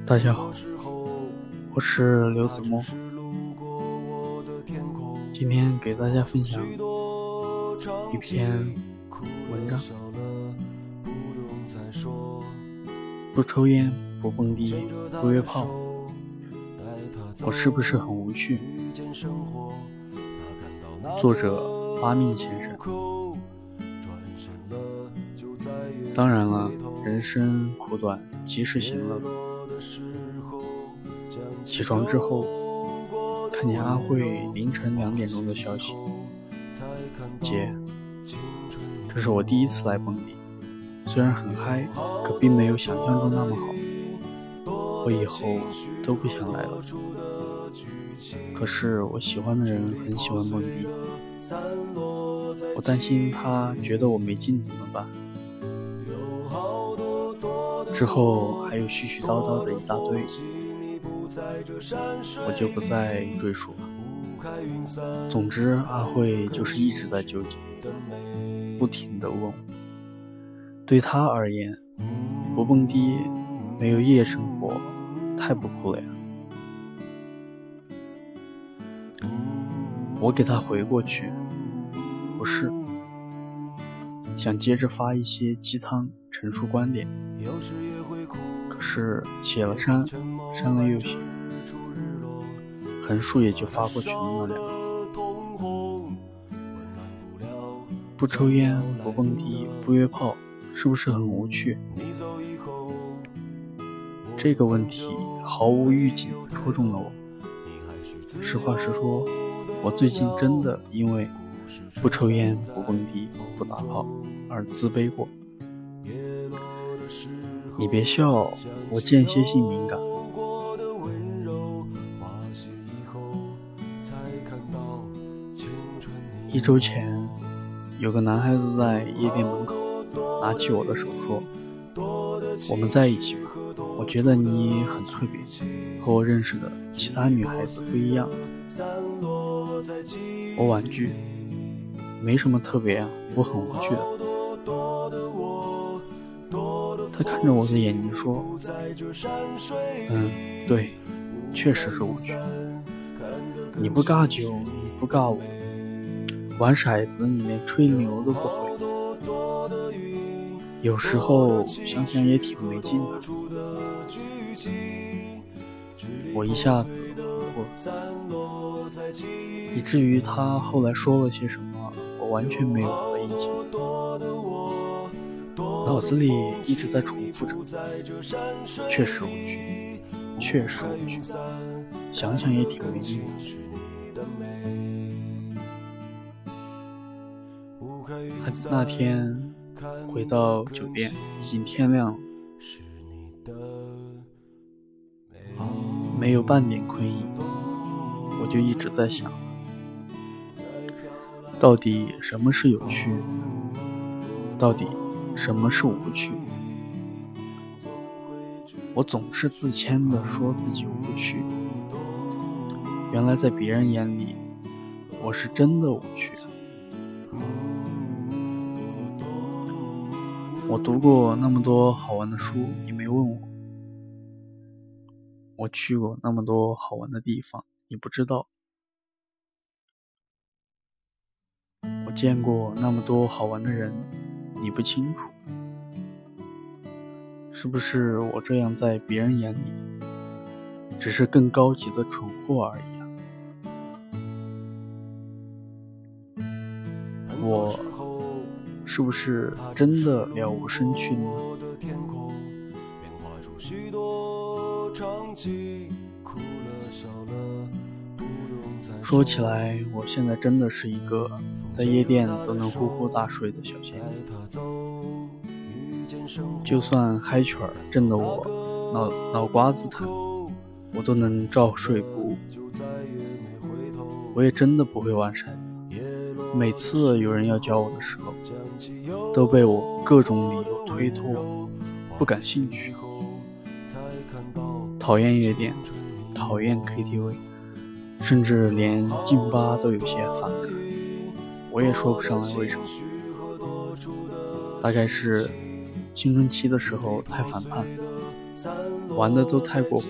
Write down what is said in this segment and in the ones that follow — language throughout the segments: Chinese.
大家好，我是刘子墨，今天给大家分享一篇文章。不抽烟，不蹦迪，不约炮，我是不是很无趣？作者八命先生。当然了，人生苦短，及时行乐。起床之后，看见阿慧凌晨2点钟的消息，姐，这是我第一次来蹦迪，虽然很嗨，可并没有想象中那么好，我以后都不想来了。可是我喜欢的人很喜欢蹦迪，我担心他觉得我没劲怎么办？之后还有絮絮叨叨的一大堆，我就不再赘述了。总之，阿慧就是一直在纠结，不停地问我。对她而言，不蹦迪没有夜生活太不酷了呀。我给她回过去，不是，想接着发一些鸡汤陈述观点，可是写了删，删了又写，横竖也就发过去那2个字。不抽烟，不蹦迪，不约炮，是不是很无趣？这个问题毫无预警戳中了我。实话实说，我最近真的因为不抽烟，不蹦迪，不打炮而自卑过。你别笑，我间歇性敏感。1周前，有个男孩子在夜店门口拿起我的手说，我们在一起吧，我觉得你很特别，和我认识的其他女孩子不一样。我婉拒，没什么特别啊，我很无趣的。他看着我的眼睛说，对，确实是无趣。你不尬酒，你不尬我，玩骰子你连吹牛都不会，有时候想想也挺没劲的。我一下子以至于他后来说了些什么，我完全没有回印象，脑子里一直在重复着，确实无趣，确实无趣，想想也挺没劲的。那天回到酒店，已经天亮了，没有半点困意，我就一直在想，到底什么是有趣，到底什么是无趣？我总是自谦地说自己无趣，原来在别人眼里，我是真的无趣。我读过那么多好玩的书，你没问我；我去过那么多好玩的地方，你不知道；我见过那么多好玩的人，你不清楚。是不是我这样在别人眼里，只是更高级的蠢货而已啊？我是不是真的了无生趣呢？说起来，我现在真的是一个在夜店都能呼呼大睡的小仙女，就算嗨曲儿震得我脑瓜子疼，我都能照睡不误。我也真的不会玩骰子，每次有人要教我的时候，都被我各种理由推脱，不感兴趣。讨厌夜店，讨厌 KTV， 甚至连劲吧都有些反感。我也说不上来为什么，大概是青春期的时候太反叛，玩的都太过火。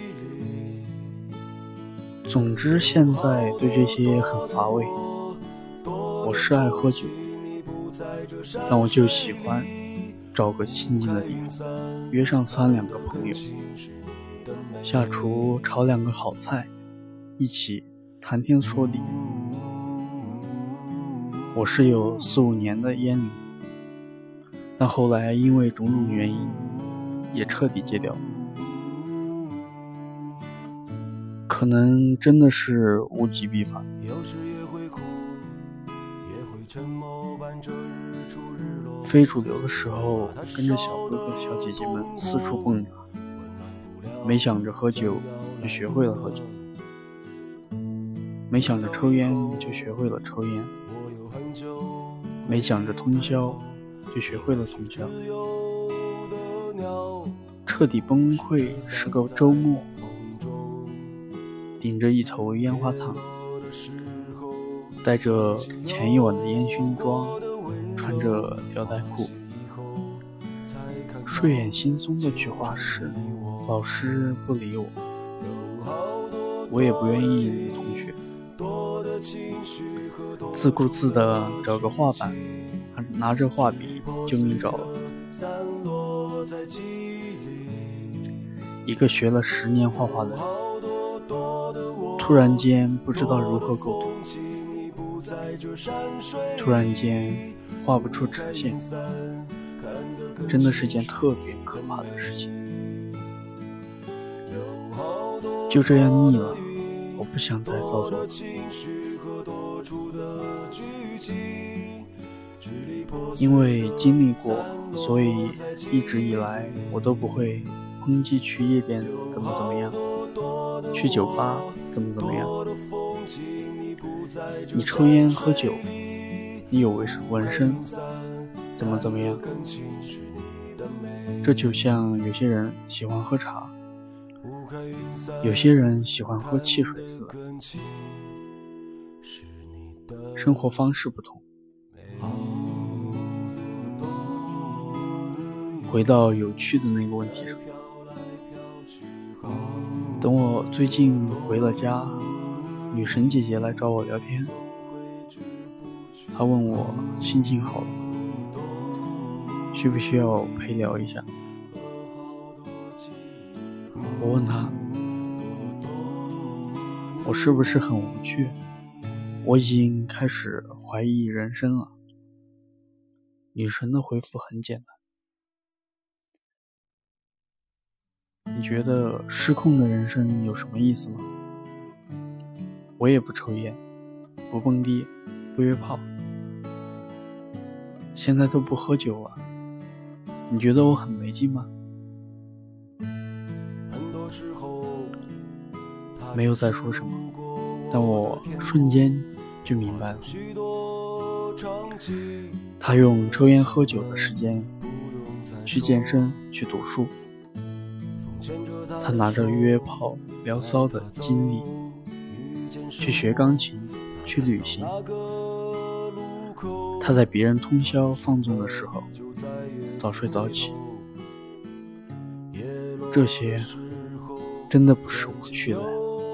总之现在对这些很乏味。我是爱喝酒，但我就喜欢找个清静的地方，约上3-2个朋友，下厨炒2个好菜，一起谈天说地。我是有4-5年的烟龄，但后来因为种种原因也彻底戒掉了。可能真的是物极必反。非主流的时候跟着小哥哥小姐姐们四处蹦跶，没想着喝酒就学会了喝酒，没想着抽烟就学会了抽烟，没想着通宵就学会了通宵。彻底崩溃是个周末，顶着一头烟花烫，带着前一晚的烟熏妆，穿着吊带裤，睡眼惺忪的去画室，老师不理我，我也不愿意理同学，自顾自的找个画板，拿着画笔就迷着了。一个学了10年画画的人，突然间不知道如何构图，突然间画不出直线，真的是件特别可怕的事情。就这样腻了，我不想再造作了。因为经历过，所以一直以来我都不会抨击去夜店怎么样，去酒吧怎么样。你抽烟喝酒，你有纹身怎么样。这就像有些人喜欢喝茶，有些人喜欢喝汽水似的，生活方式不同。回到有趣的那个问题上，等我最近回了家，女神姐姐来找我聊天，她问我心情好了吗，需不需要陪聊一下。我问她，我是不是很无趣，我已经开始怀疑人生了。女神的回复很简单，你觉得失控的人生有什么意思吗？我也不抽烟，不蹦迪，不约炮，现在都不喝酒了，你觉得我很没劲吗？没有再说什么，但我瞬间就明白了，他用抽烟喝酒的时间去健身，去读书，他拿着约炮聊骚的精力去学钢琴，去旅行。他在别人通宵放纵的时候早睡早起。这些真的不是我去的。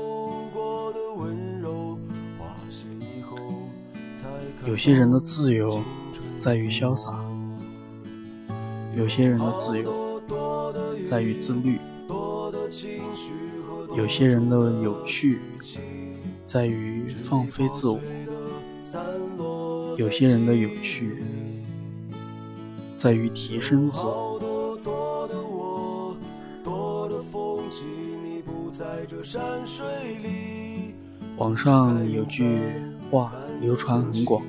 有些人的自由在于潇洒，有些人的自由在于自律，有些人的有趣在于放飞自我，有些人的有趣在于提升自我。网上有句话流传很广，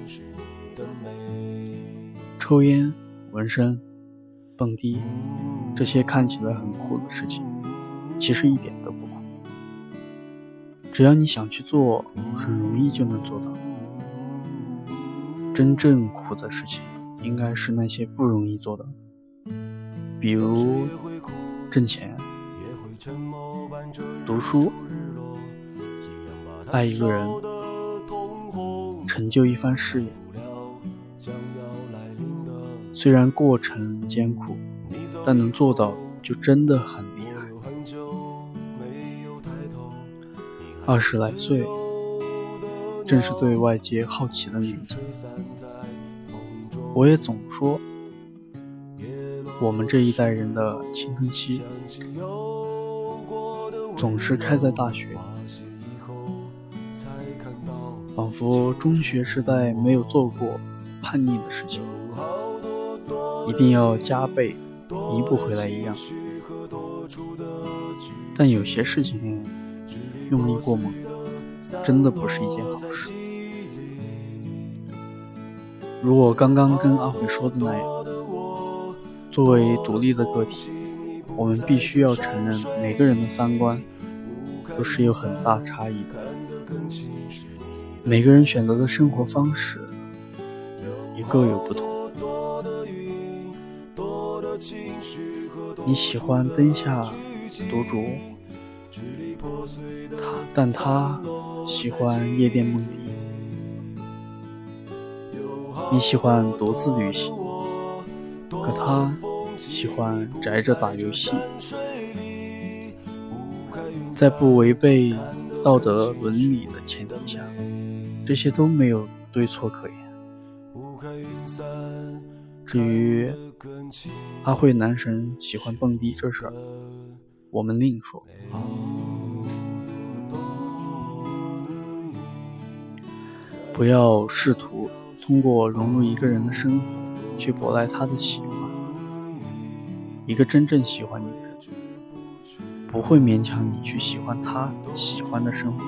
抽烟、纹身、蹦迪，这些看起来很酷的事情，其实一点都不苦。只要你想去做，很容易就能做到。真正苦的事情，应该是那些不容易做到的，比如挣钱、读书、爱一个人、成就一番事业。虽然过程艰苦， 但能做到就真的很厉害。20来岁，正是对外界好奇的年纪。我也总说，我们这一代人的青春期总是开在大学，仿佛中学时代没有做过叛逆的事情，一定要加倍弥补回来一样。但有些事情用力过猛，真的不是一件好事。如我刚刚跟阿伟说的那样，作为独立的个体，我们必须要承认每个人的三观都是有很大差异的，每个人选择的生活方式也各有不同。你喜欢灯下独酌，但他喜欢夜店梦迪。你喜欢独自旅行，可他喜欢宅着打游戏。在不违背道德伦理的前提下，这些都没有对错可言。至于阿慧男神喜欢蹦迪这事儿，我们另说。不要试图通过融入一个人的生活去博来他的喜欢。一个真正喜欢你的人不会勉强你去喜欢他喜欢的生活。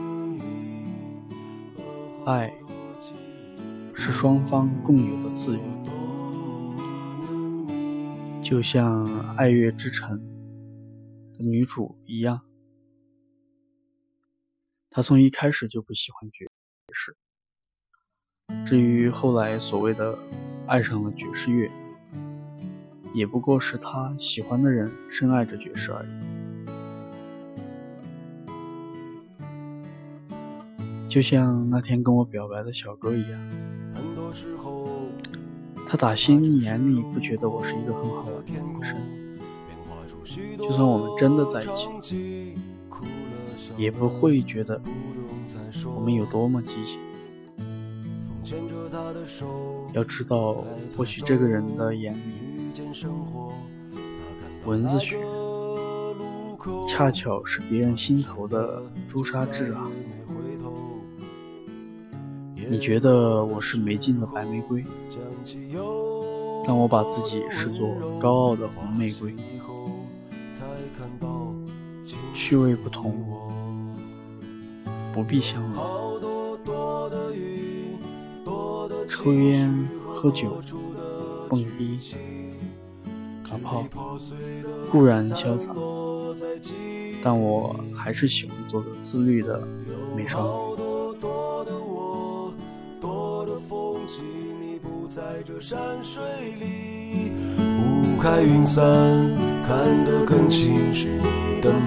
爱是双方共有的自由，就像《爱乐之城》的女主一样，她从一开始就不喜欢爵士，至于后来所谓的爱上了爵士乐，也不过是她喜欢的人深爱着爵士而已。就像那天跟我表白的小哥一样，他打心眼里不觉得我是一个很好玩的女生，就算我们真的在一起，也不会觉得我们有多么激情。要知道，或许这个人的眼里，蚊子血恰巧是别人心头的朱砂痣啊。你觉得我是没劲的白玫瑰，但我把自己视作高傲的红玫瑰。趣味不同，不必相容。抽烟、喝酒、蹦迪、打炮固然潇洒，但我还是喜欢做个自律的美少女。在这山水里，雾开云散，看得更清是你的